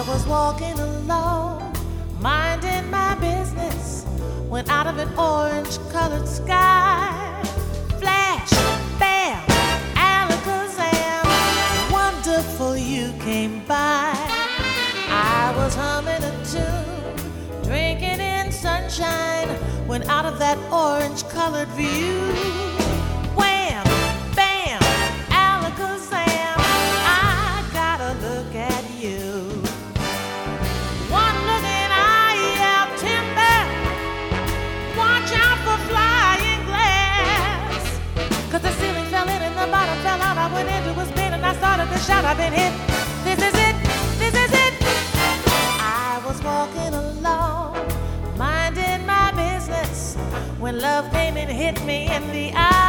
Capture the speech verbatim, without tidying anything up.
was walking alone, minding my business, when out of an orange-colored sky, flash, bam, alakazam, wonderful you came by. I was humming a tune, drinking in sunshine, when out of that orange-colored view, wham, bam, alakazam, I gotta look at you. One look and I yelled timber, watch out for flying glass, 'cause the ceiling fell in and the bottom fell out. I went into a spin and I started to shout, I've been hit, this is it, this is it. I was walking alone, minding my business, when love came and hit me in the eye.